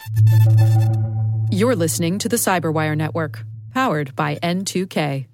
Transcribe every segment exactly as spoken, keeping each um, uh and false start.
You're listening to the Cyberwire Network, powered by N two K.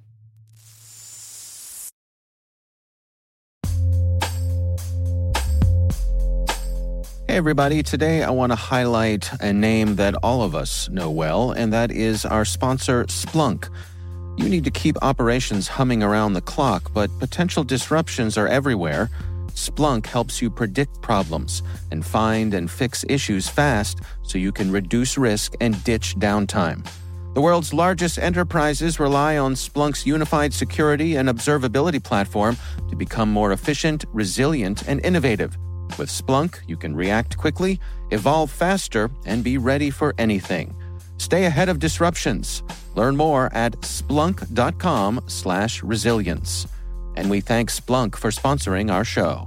Hey everybody, today I want to highlight a name that all of us know well, and that is our sponsor, Splunk. You need to keep operations humming around the clock, but potential disruptions are everywhere. Splunk helps you predict problems and find and fix issues fast so you can reduce risk and ditch downtime. The world's largest enterprises rely on Splunk's unified security and observability platform to become more efficient, resilient, and innovative. With Splunk, you can react quickly, evolve faster, and be ready for anything. Stay ahead of disruptions. Learn more at splunk.com slash resilience. And we thank Splunk for sponsoring our show.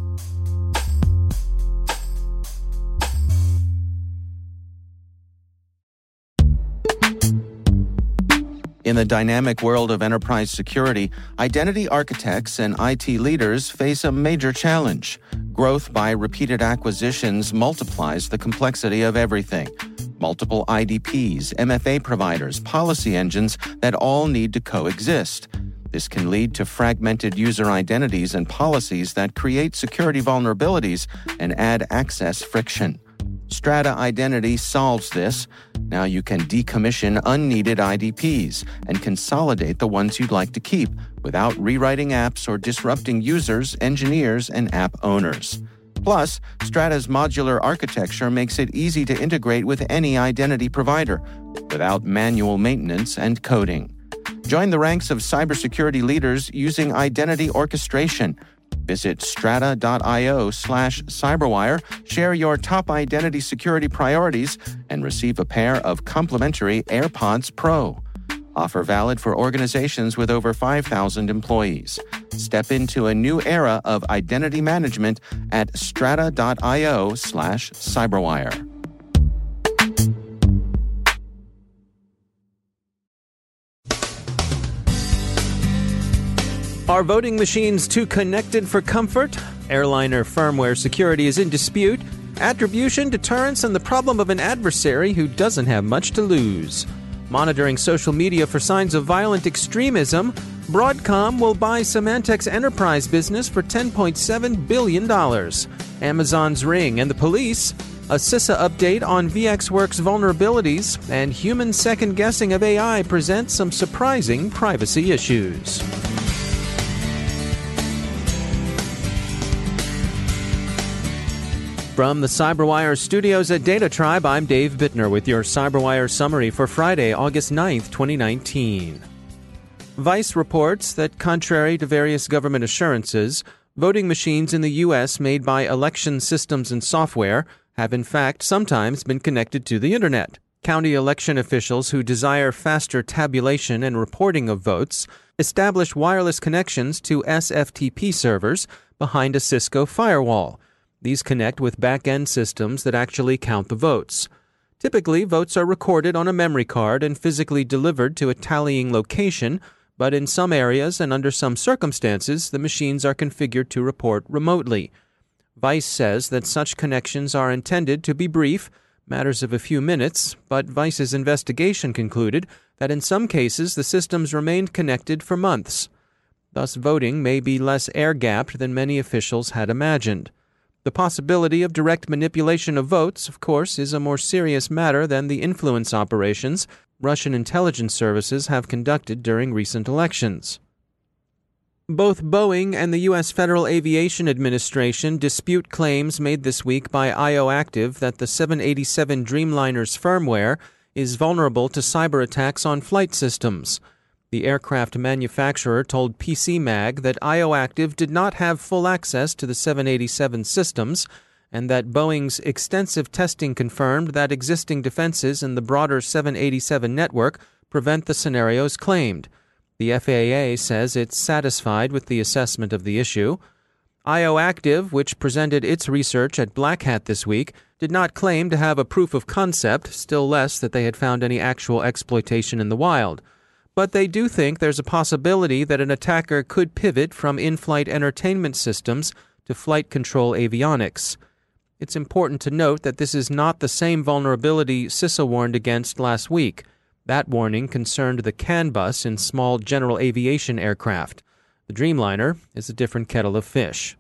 In the dynamic world of enterprise security, identity architects and I T leaders face a major challenge. Growth by repeated acquisitions multiplies the complexity of everything. Multiple I D Ps, M F A providers, policy engines that all need to coexist. This can lead to fragmented user identities and policies that create security vulnerabilities and add access friction. Strata Identity solves this. Now you can decommission unneeded I D Ps and consolidate the ones you'd like to keep without rewriting apps or disrupting users, engineers, and app owners. Plus, Strata's modular architecture makes it easy to integrate with any identity provider without manual maintenance and coding. Join the ranks of cybersecurity leaders using identity orchestration. Visit strata.io slash cyberwire, share your top identity security priorities, and receive a pair of complimentary AirPods Pro. Offer valid for organizations with over five thousand employees. Step into a new era of identity management at strata.io slash cyberwire. Are voting machines too connected for comfort? Airliner firmware security is in dispute. Attribution, deterrence, and the problem of an adversary who doesn't have much to lose. Monitoring social media for signs of violent extremism. Broadcom will buy Symantec's enterprise business for ten point seven billion dollars. Amazon's Ring and the police. A CISA update on VxWorks vulnerabilities. And human second-guessing of A I presents some surprising privacy issues. From the Cyberwire studios at Data Tribe, I'm Dave Bittner with your Cyberwire summary for Friday, August ninth, twenty nineteen. Vice reports that, contrary to various government assurances, voting machines in the U S made by election systems and software have in fact sometimes been connected to the Internet. County election officials who desire faster tabulation and reporting of votes establish wireless connections to S F T P servers behind a Cisco firewall. These connect with back-end systems that actually count the votes. Typically, votes are recorded on a memory card and physically delivered to a tallying location, but in some areas and under some circumstances, the machines are configured to report remotely. Vice says that such connections are intended to be brief, matters of a few minutes, but Vice's investigation concluded that in some cases the systems remained connected for months. Thus, voting may be less air-gapped than many officials had imagined. The possibility of direct manipulation of votes, of course, is a more serious matter than the influence operations Russian intelligence services have conducted during recent elections. Both Boeing and the U S Federal Aviation Administration dispute claims made this week by IOActive that the seven eighty-seven Dreamliner's firmware is vulnerable to cyber attacks on flight systems. The aircraft manufacturer told P C Mag that IOActive did not have full access to the seven eighty-seven systems, and that Boeing's extensive testing confirmed that existing defenses in the broader seven eighty-seven network prevent the scenarios claimed. The F A A says it's satisfied with the assessment of the issue. IOActive, which presented its research at Black Hat this week, did not claim to have a proof of concept, still less that they had found any actual exploitation in the wild. But they do think there's a possibility that an attacker could pivot from in-flight entertainment systems to flight control avionics. It's important to note that this is not the same vulnerability CISA warned against last week. That warning concerned the CAN bus in small general aviation aircraft. The Dreamliner is a different kettle of fish.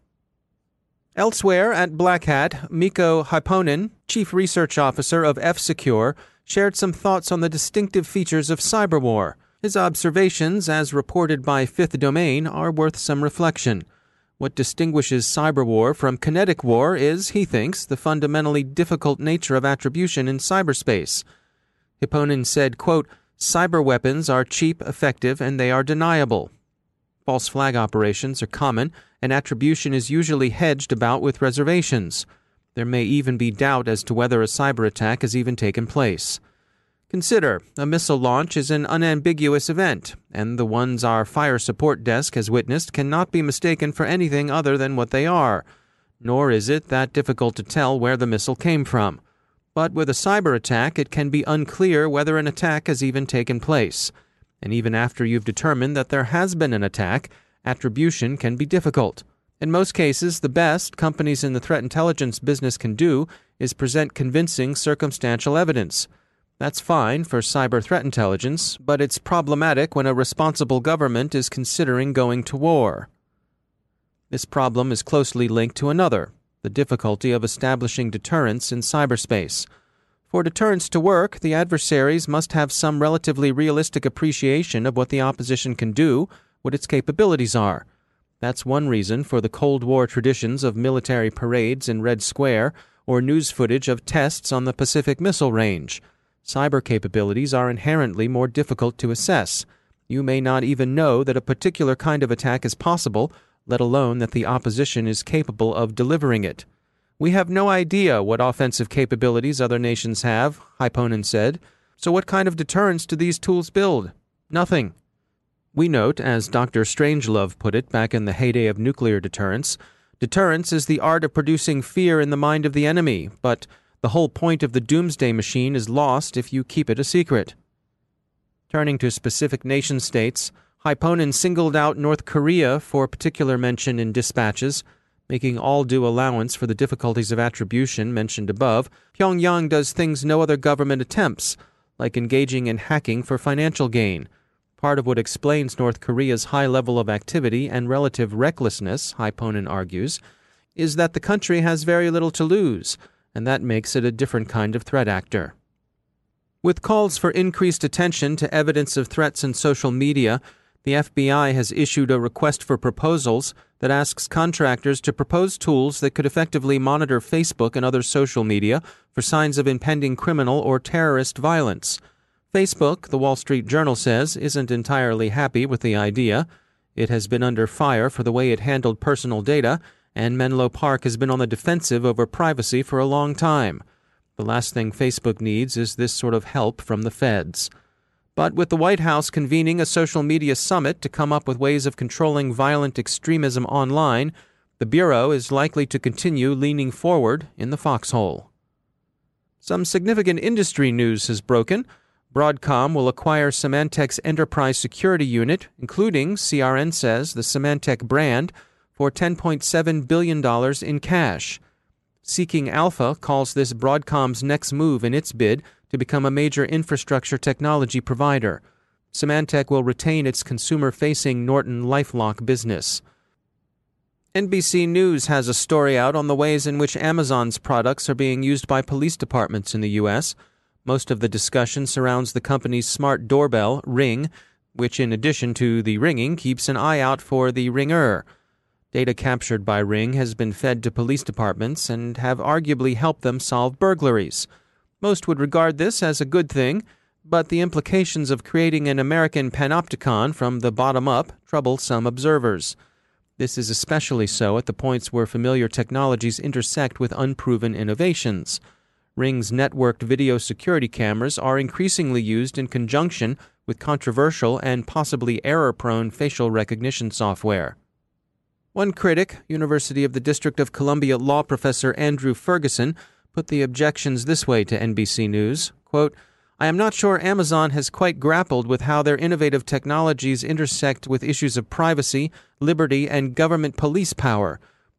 Elsewhere at Black Hat, Mikko Hyppönen, Chief Research Officer of F-Secure, shared some thoughts on the distinctive features of cyber war. His observations, as reported by Fifth Domain, are worth some reflection. What distinguishes cyber war from kinetic war is, he thinks, the fundamentally difficult nature of attribution in cyberspace. Hyppönen said, quote, "Cyber weapons are cheap, effective, and they are deniable. False flag operations are common, and attribution is usually hedged about with reservations. There may even be doubt as to whether a cyber attack has even taken place. Consider, a missile launch is an unambiguous event, and the ones our fire support desk has witnessed cannot be mistaken for anything other than what they are, nor is it that difficult to tell where the missile came from. But with a cyber attack, it can be unclear whether an attack has even taken place. And even after you've determined that there has been an attack, attribution can be difficult. In most cases, the best companies in the threat intelligence business can do is present convincing circumstantial evidence. That's fine for cyber threat intelligence, but it's problematic when a responsible government is considering going to war. This problem is closely linked to another, the difficulty of establishing deterrence in cyberspace. For deterrence to work, the adversaries must have some relatively realistic appreciation of what the opposition can do, what its capabilities are. That's one reason for the Cold War traditions of military parades in Red Square or news footage of tests on the Pacific Missile Range. Cyber capabilities are inherently more difficult to assess. You may not even know that a particular kind of attack is possible, let alone that the opposition is capable of delivering it. We have no idea what offensive capabilities other nations have, Hyppönen said. So what kind of deterrence do these tools build? Nothing. We note, as Doctor Strangelove put it back in the heyday of nuclear deterrence, deterrence is the art of producing fear in the mind of the enemy, but the whole point of the doomsday machine is lost if you keep it a secret. Turning to specific nation-states, Hyppönen singled out North Korea for particular mention in dispatches. Making all due allowance for the difficulties of attribution mentioned above, Pyongyang does things no other government attempts, like engaging in hacking for financial gain. Part of what explains North Korea's high level of activity and relative recklessness, Hyppönen argues, is that the country has very little to lose, and that makes it a different kind of threat actor. With calls for increased attention to evidence of threats in social media, the F B I has issued a request for proposals that asks contractors to propose tools that could effectively monitor Facebook and other social media for signs of impending criminal or terrorist violence. Facebook, the Wall Street Journal says, isn't entirely happy with the idea. It has been under fire for the way it handled personal data, and Menlo Park has been on the defensive over privacy for a long time. The last thing Facebook needs is this sort of help from the feds. But with the White House convening a social media summit to come up with ways of controlling violent extremism online, the Bureau is likely to continue leaning forward in the foxhole. Some significant industry news has broken. Broadcom will acquire Symantec's enterprise security unit, including, C R N says, the Symantec brand, for ten point seven billion dollars in cash. Seeking Alpha calls this Broadcom's next move in its bid to become a major infrastructure technology provider. Symantec will retain its consumer-facing Norton LifeLock business. N B C News has a story out on the ways in which Amazon's products are being used by police departments in the U S. Most of the discussion surrounds the company's smart doorbell, Ring, which in addition to the ringing keeps an eye out for the ringer. Data captured by Ring has been fed to police departments and have arguably helped them solve burglaries. Most would regard this as a good thing, but the implications of creating an American panopticon from the bottom up trouble some observers. This is especially so at the points where familiar technologies intersect with unproven innovations. Ring's networked video security cameras are increasingly used in conjunction with controversial and possibly error-prone facial recognition software. One critic, University of the District of Columbia law professor Andrew Ferguson, put the objections this way to N B C News, quote, "I am not sure Amazon has quite grappled with how their innovative technologies intersect with issues of privacy, liberty, and government police power.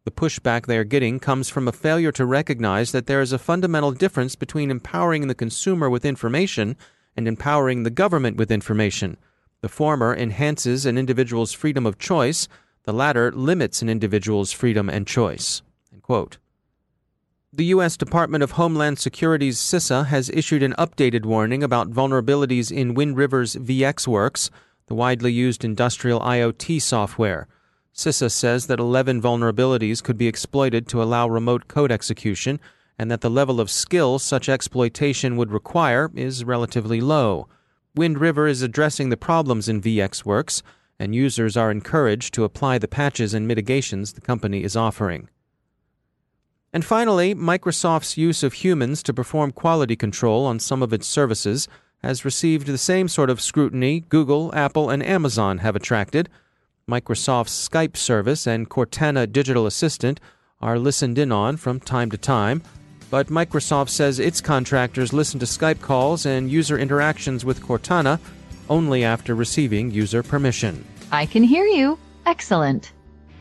The pushback they are getting comes from a failure to recognize that there is a fundamental difference between empowering the consumer with information and empowering the government with information. The former enhances an individual's freedom of choice. The latter limits an individual's freedom and choice. End quote. The U S Department of Homeland Security's CISA has issued an updated warning about vulnerabilities in Wind River's VxWorks, the widely used industrial IoT software. CISA says that eleven vulnerabilities could be exploited to allow remote code execution, and that the level of skill such exploitation would require is relatively low. Wind River is addressing the problems in VxWorks, and users are encouraged to apply the patches and mitigations the company is offering. And finally, Microsoft's use of humans to perform quality control on some of its services has received the same sort of scrutiny Google, Apple, and Amazon have attracted. Microsoft's Skype service and Cortana Digital Assistant are listened in on from time to time, but Microsoft says its contractors listen to Skype calls and user interactions with Cortana only after receiving user permission. I can hear you. Excellent.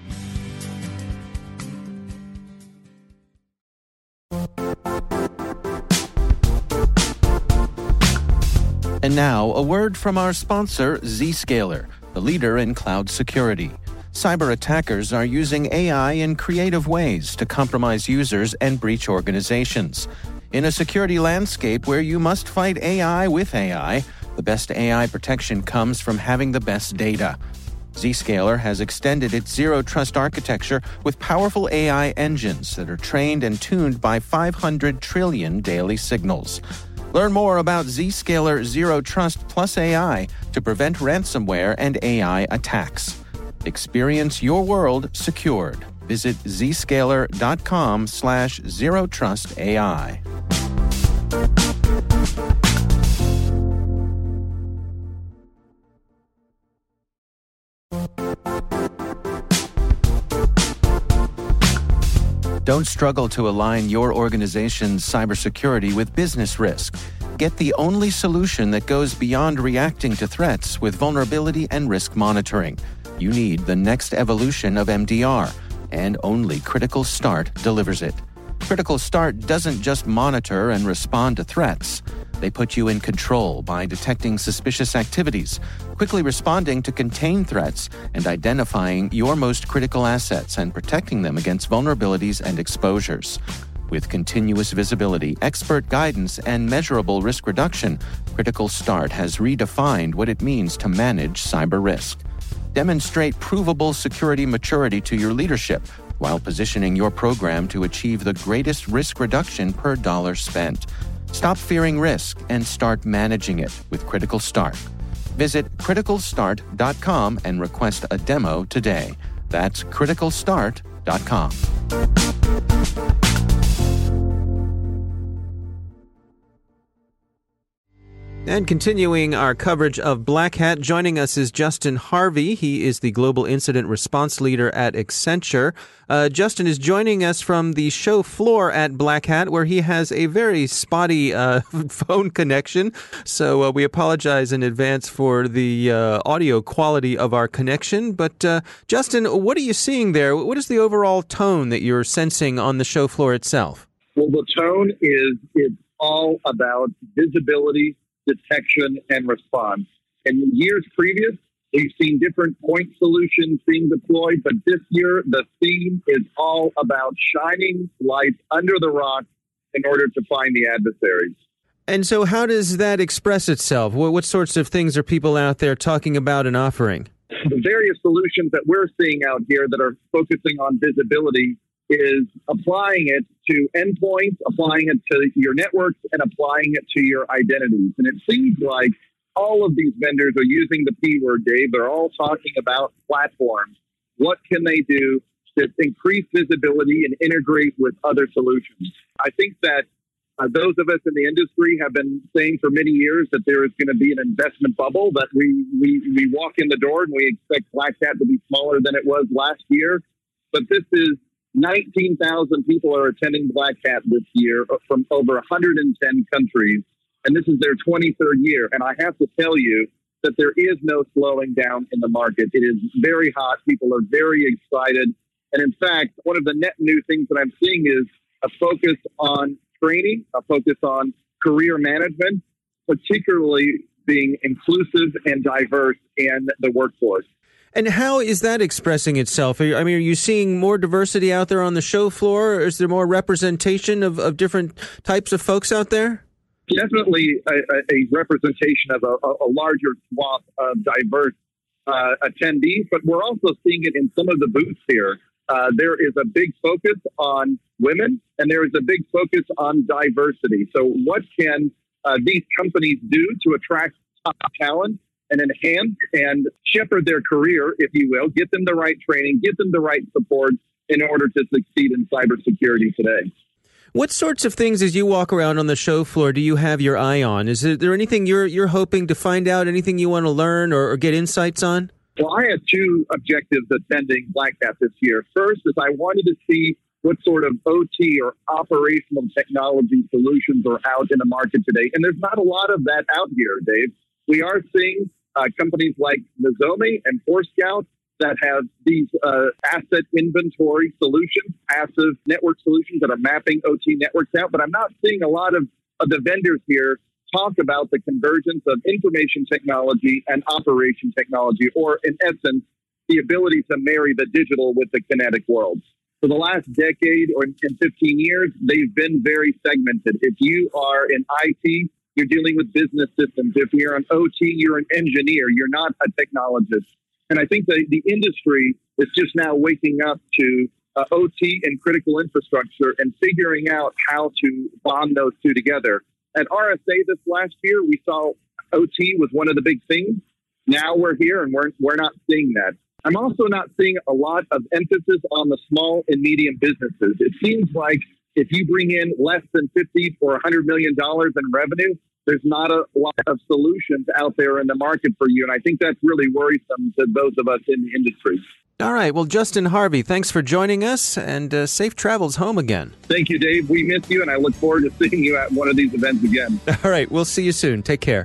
And now, a word from our sponsor, Zscaler, the leader in cloud security. Cyber attackers are using A I in creative ways to compromise users and breach organizations. In a security landscape where you must fight A I with A I, the best A I protection comes from having the best data. Zscaler has extended its zero-trust architecture with powerful A I engines that are trained and tuned by five hundred trillion daily signals. Learn more about Zscaler Zero Trust Plus A I to prevent ransomware and A I attacks. Experience your world secured. Visit zscaler.com slash zero trust AI. Don't struggle to align your organization's cybersecurity with business risk. Get the only solution that goes beyond reacting to threats with vulnerability and risk monitoring. You need the next evolution of M D R, and only Critical Start delivers it. Critical Start doesn't just monitor and respond to threats. They put you in control by detecting suspicious activities, quickly responding to contain threats, and identifying your most critical assets and protecting them against vulnerabilities and exposures. With continuous visibility, expert guidance, and measurable risk reduction, Critical Start has redefined what it means to manage cyber risk. Demonstrate provable security maturity to your leadership while positioning your program to achieve the greatest risk reduction per dollar spent. Stop fearing risk and start managing it with Critical Start. Visit critical start dot com and request a demo today. That's critical start dot com. And continuing our coverage of Black Hat, joining us is Justin Harvey. He is the Global Incident Response Leader at Accenture. Uh, Justin is joining us from the show floor at Black Hat, where he has a very spotty uh, phone connection. So uh, we apologize in advance for the uh, audio quality of our connection. But uh, Justin, what are you seeing there? What is the overall tone that you're sensing on the show floor itself? Well, the tone is it's all about visibility, detection, and response. In years previous, we've seen different point solutions being deployed, but this year the theme is all about shining lights under the rock in order to find the adversaries. And so how does that express itself? What, what sorts of things are people out there talking about and offering? The various solutions that we're seeing out here that are focusing on visibility is applying it to endpoints, applying it to your networks, and applying it to your identities. And it seems like all of these vendors are using the P word, Dave. They're all talking about platforms. What can they do to increase visibility and integrate with other solutions? I think that uh, those of us in the industry have been saying for many years that there is going to be an investment bubble, that we, we, we walk in the door and we expect Black Hat to be smaller than it was last year. But this is nineteen thousand people are attending Black Hat this year from over one hundred ten countries, and this is their twenty-third year. And I have to tell you that there is no slowing down in the market. It is very hot. People are very excited. And in fact, one of the net new things that I'm seeing is a focus on training, a focus on career management, particularly being inclusive and diverse in the workforce. And how is that expressing itself? Are you, I mean, are you seeing more diversity out there on the show floor? Or is there more representation of, of different types of folks out there? Definitely a, a representation of a, a larger swath of diverse uh, attendees, but we're also seeing it in some of the booths here. Uh, there is a big focus on women, and there is a big focus on diversity. So what can uh, these companies do to attract top talent and enhance and shepherd their career, if you will, get them the right training, get them the right support in order to succeed in cybersecurity today? What sorts of things, as you walk around on the show floor, do you have your eye on? Is there anything you're you're hoping to find out, anything you want to learn or, or get insights on? Well, I had two objectives attending Black Hat this year. First is I wanted to see what sort of O T or operational technology solutions are out in the market today. And there's not a lot of that out here, Dave. We are seeing uh, companies like Nozomi and Forescout that have these uh, asset inventory solutions, passive network solutions that are mapping O T networks out. But I'm not seeing a lot of, of the vendors here talk about the convergence of information technology and operation technology, or in essence, the ability to marry the digital with the kinetic world. For the last decade or in fifteen years, they've been very segmented. If you are in I T, you're dealing with business systems. If you're an O T, you're an engineer. You're not a technologist. And I think the, the industry is just now waking up to uh, O T and critical infrastructure and figuring out how to bond those two together. At R S A this last year, we saw O T was one of the big things. Now we're here and we're, we're not seeing that. I'm also not seeing a lot of emphasis on the small and medium businesses. It seems like if you bring in less than fifty or one hundred million dollars in revenue, there's not a lot of solutions out there in the market for you. And I think that's really worrisome to those of us in the industry. All right. Well, Justin Harvey, thanks for joining us, and uh, safe travels home again. Thank you, Dave. We miss you, and I look forward to seeing you at one of these events again. All right. We'll see you soon. Take care.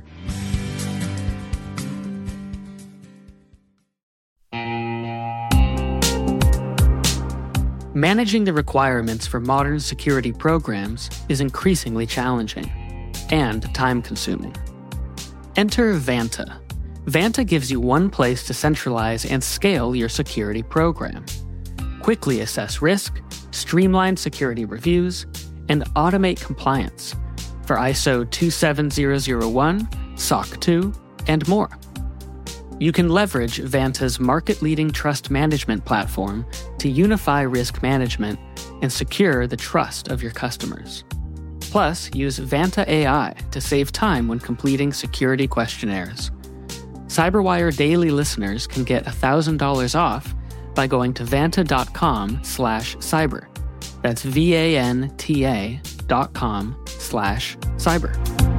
Managing the requirements for modern security programs is increasingly challenging and time-consuming. Enter Vanta. Vanta gives you one place to centralize and scale your security program. Quickly assess risk, streamline security reviews, and automate compliance for I S O two seven zero zero one, S O C two, and more. You can leverage Vanta's market-leading trust management platform to unify risk management and secure the trust of your customers. Plus, use Vanta A I to save time when completing security questionnaires. CyberWire Daily listeners can get one thousand dollars off by going to vanta.com slash cyber. That's V-A-N-T-A dot com slash cyber.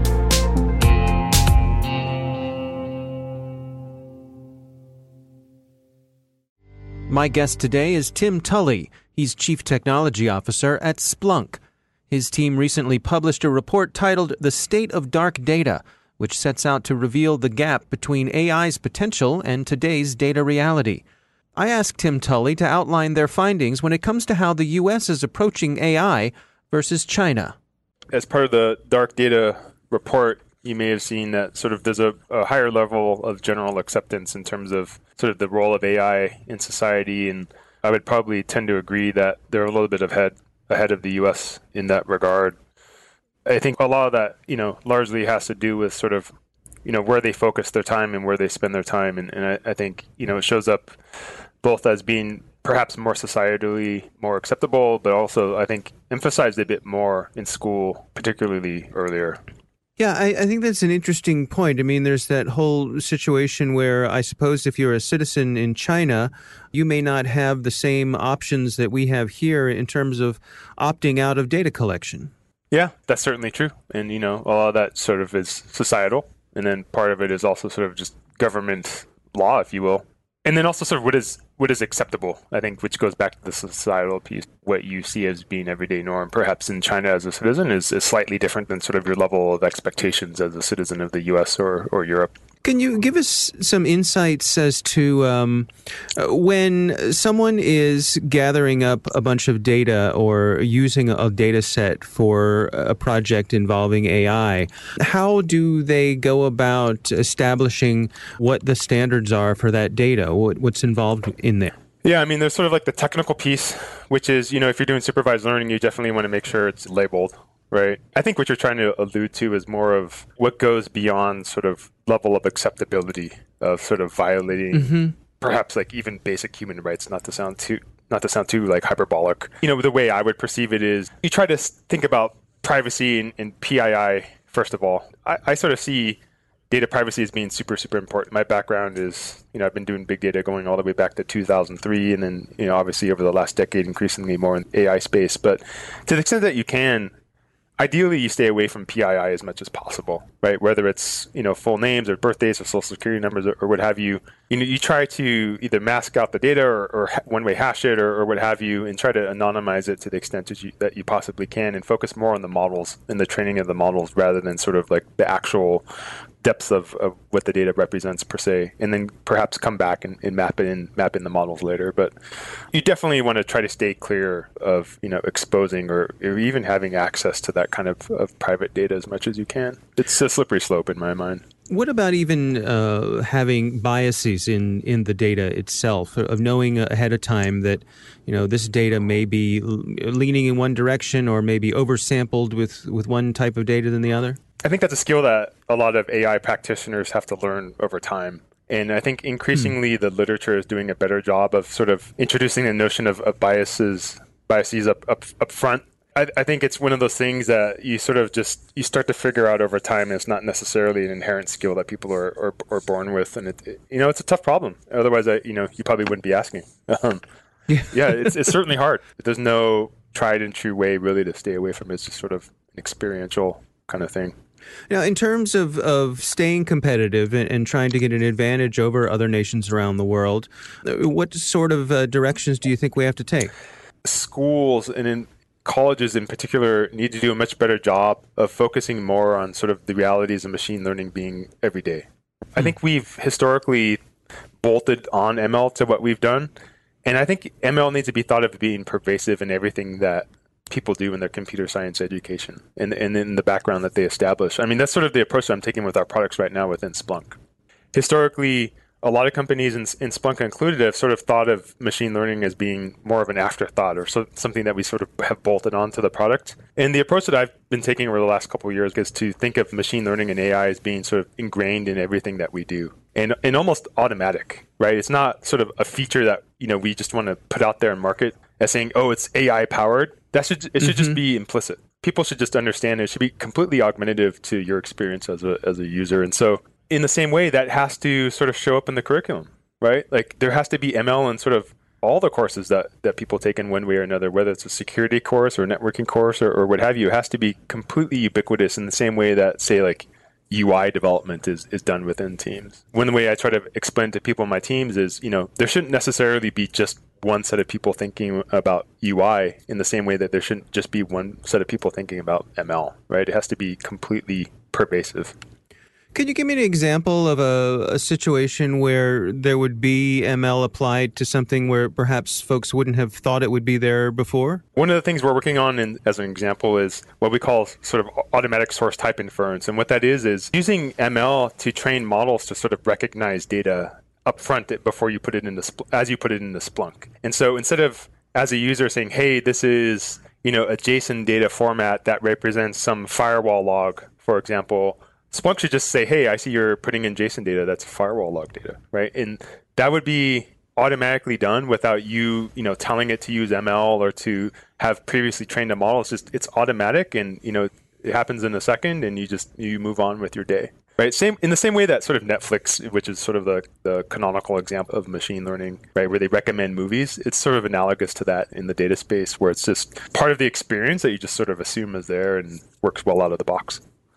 My guest today is Tim Tully. He's Chief Technology Officer at Splunk. His team recently published a report titled The State of Dark Data, which sets out to reveal the gap between A I's potential and today's data reality. I asked Tim Tully to outline their findings when it comes to how the U S is approaching A I versus China. As part of the Dark Data report, you may have seen that sort of there's a, a higher level of general acceptance in terms of sort of the role of A I in society, and I would probably tend to agree that they're a little bit ahead ahead of the U S in that regard. I think a lot of that, you know, largely has to do with sort of, you know, where they focus their time and where they spend their time, and, and I, I think, you know, it shows up both as being perhaps more societally more acceptable, but also I think emphasized a bit more in school, particularly earlier. Yeah, I, I think that's an interesting point. I mean, there's that whole situation where I suppose if you're a citizen in China, you may not have the same options that we have here in terms of opting out of data collection. Yeah, that's certainly true. And, you know, a lot of that sort of is societal. And then part of it is also sort of just government law, if you will. And then also sort of what is what is acceptable, I think, which goes back to the societal piece. what you see as being everyday norm, perhaps in China as a citizen, is, is slightly different than sort of your level of expectations as a citizen of the U S or, or Europe. Can you give us some insights as to um, when someone is gathering up a bunch of data or using a data set for a project involving A I, how do they go about establishing what the standards are for that data? What, what's involved in there? Yeah, I mean, there's sort of like the technical piece, which is, you know, if you're doing supervised learning, you definitely want to make sure it's labeled, right? I think what you're trying to allude to is more of what goes beyond sort of level of acceptability of sort of violating mm-hmm. perhaps like even basic human rights, not to sound too not to sound too like hyperbolic. You know, the way I would perceive it is you try to think about privacy and, and P I I, first of all. I, I sort of see data privacy as being super, super important. My background is, you know, I've been doing big data going all the way back to two thousand three, and then, you know, obviously over the last decade, increasingly more in A I space. But to the extent that you can, ideally you stay away from P I I as much as possible, right? Whether it's, you know, full names or birthdays or social security numbers or, or what have you, you know, you try to either mask out the data or, or one-way hash it or, or what have you, and try to anonymize it to the extent that you, that you possibly can, and focus more on the models and the training of the models rather than sort of like the actual depths of, of what the data represents per se, and then perhaps come back and, and map it in map in the models later. But you definitely want to try to stay clear of, you know, exposing or, or even having access to that kind of, of private data as much as you can. It's a slippery slope in my mind. What about even uh, having biases in, in the data itself, of knowing ahead of time that, you know, this data may be leaning in one direction or maybe oversampled with, with one type of data than the other? I think that's a skill that a lot of A I practitioners have to learn over time. And I think increasingly hmm. the literature is doing a better job of sort of introducing the notion of, of biases, biases up, up, up front. I, I think it's one of those things that you sort of just, you start to figure out over time. And it's not necessarily an inherent skill that people are, are, are born with. And, it, it, you know, it's a tough problem. Otherwise, I, you know, you probably wouldn't be asking. Um, yeah, yeah it's, it's certainly hard. There's no tried and true way really to stay away from it. It's just sort of an experiential kind of thing. Now, in terms of, of staying competitive and, and trying to get an advantage over other nations around the world, what sort of uh, directions do you think we have to take? Schools and in colleges in particular need to do a much better job of focusing more on sort of the realities of machine learning being every day. I think we've historically bolted on M L to what we've done, and I think M L needs to be thought of being pervasive in everything that people do in their computer science education and, and in the background that they establish. I mean, that's sort of the approach that I'm taking with our products right now within Splunk. Historically, a lot of companies, in, in Splunk included, have sort of thought of machine learning as being more of an afterthought or so, something that we sort of have bolted onto the product. And the approach that I've been taking over the last couple of years is to think of machine learning and A I as being sort of ingrained in everything that we do and, and almost automatic, right? It's not sort of a feature that, you know, we just want to put out there and market as saying, oh, it's A I powered. That should it should mm-hmm. just be implicit. People should just understand it should be completely augmentative to your experience as a as a user. And so in the same way, that has to sort of show up in the curriculum, right? Like there has to be M L in sort of all the courses that, that people take in one way or another, whether it's a security course or a networking course or, or what have you. It has to be completely ubiquitous in the same way that, say, like U I development is, is done within teams. One way I try to explain to people in my teams is, you know, there shouldn't necessarily be just one set of people thinking about U I in the same way that there shouldn't just be one set of people thinking about M L, right? It has to be completely pervasive. Could you give me an example of a, a situation where there would be M L applied to something where perhaps folks wouldn't have thought it would be there before? One of the things we're working on, in, as an example, is what we call sort of automatic source type inference. And what that is, is using M L to train models to sort of recognize data upfront before you put it into as you put it into Splunk. And so instead of as a user saying, "Hey, this is, you know, a JSON data format that represents some firewall log," for example, Splunk should just say, "Hey, I see you're putting in JSON data. That's firewall log data," right? And that would be automatically done without you, you know, telling it to use M L or to have previously trained a model. It's just it's automatic, and you know, it happens in a second, and you just you move on with your day. Right, same in the same way that sort of Netflix, which is sort of the, the canonical example of machine learning, right, where they recommend movies, it's sort of analogous to that in the data space, where it's just part of the experience that you just sort of assume is there and works well out of the box.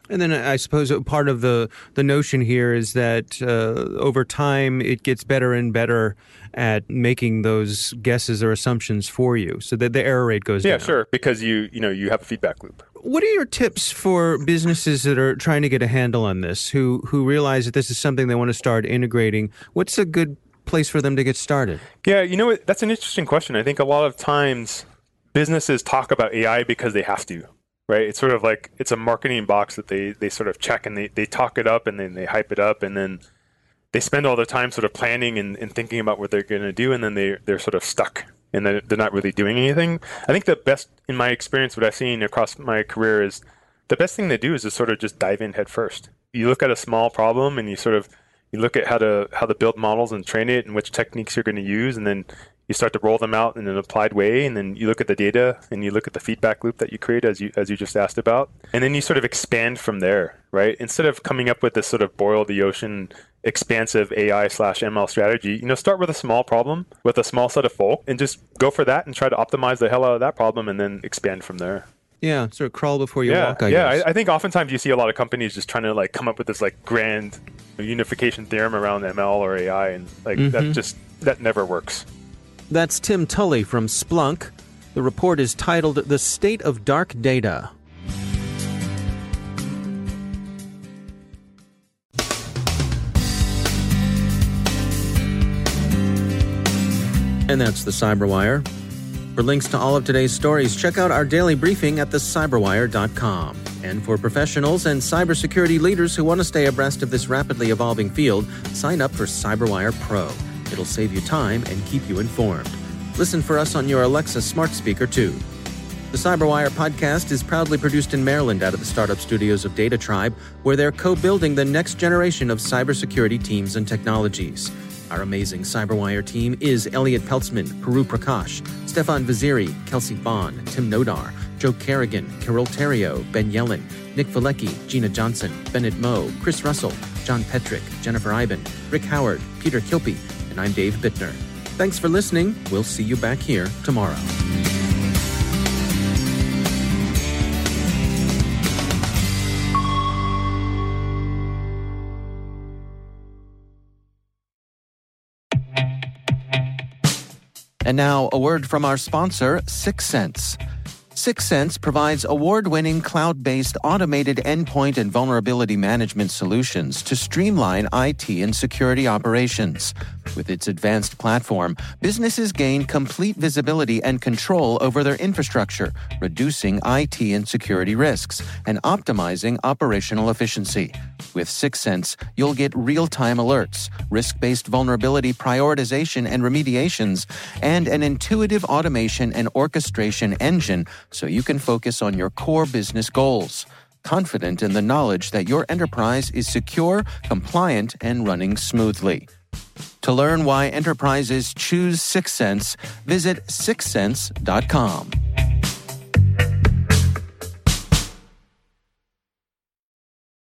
And then I suppose part of the, the notion here is that uh, over time it gets better and better at making those guesses or assumptions for you, so that the error rate goes yeah, down. Yeah, sure, because you you know you have a feedback loop. What are your tips for businesses that are trying to get a handle on this, who who realize that this is something they want to start integrating? What's a good place for them to get started? Yeah, you know what? That's an interesting question. I think a lot of times businesses talk about A I because they have to. Right? It's sort of like it's a marketing box that they, they sort of check and they, they talk it up and then they hype it up and then they spend all their time sort of planning and, and thinking about what they're going to do and then they, they're sort of stuck and they're, they're not really doing anything. I think the best, in my experience, what I've seen across my career is the best thing they do is to sort of just dive in head first. You look at a small problem and you sort of you look at how to how to build models and train it and which techniques you're going to use, and then you start to roll them out in an applied way, and then you look at the data and you look at the feedback loop that you create as you as you just asked about, and then you sort of expand from there, right? Instead of coming up with this sort of boil the ocean expansive A I slash M L strategy, you know, start with a small problem with a small set of folk and just go for that and try to optimize the hell out of that problem and then expand from there. Yeah, sort of crawl before you yeah, walk, I yeah, guess. I, I think oftentimes you see a lot of companies just trying to like come up with this like grand unification theorem around M L or A I, and like mm-hmm. that just that never works. That's Tim Tully from Splunk. The report is titled The State of Dark Data. And that's the Cyberwire. For links to all of today's stories, check out our daily briefing at the cyberwire dot com. And for professionals and cybersecurity leaders who want to stay abreast of this rapidly evolving field, sign up for CyberWire Pro. It'll save you time and keep you informed. Listen for us on your Alexa smart speaker, too. The Cyberwire podcast is proudly produced in Maryland out of the startup studios of Data Tribe, where they're co-building the next generation of cybersecurity teams and technologies. Our amazing Cyberwire team is Elliot Peltzman, Puru Prakash, Stefan Vaziri, Kelsey Bond, Tim Nodar, Joe Kerrigan, Carol Terrio, Ben Yellen, Nick Valecki, Gina Johnson, Bennett Moe, Chris Russell, John Petrick, Jennifer Iben, Rick Howard, Peter Kilpie, and I'm Dave Bittner. Thanks for listening. We'll see you back here tomorrow. And now, a word from our sponsor, Syxsense. Syxsense provides award-winning cloud-based automated endpoint and vulnerability management solutions to streamline I T and security operations. With its advanced platform, businesses gain complete visibility and control over their infrastructure, reducing I T and security risks and optimizing operational efficiency. With Syxsense, you'll get real-time alerts, risk-based vulnerability prioritization and remediations, and an intuitive automation and orchestration engine so you can focus on your core business goals, confident in the knowledge that your enterprise is secure, compliant, and running smoothly. To learn why enterprises choose Syxsense, visit syxsense dot com.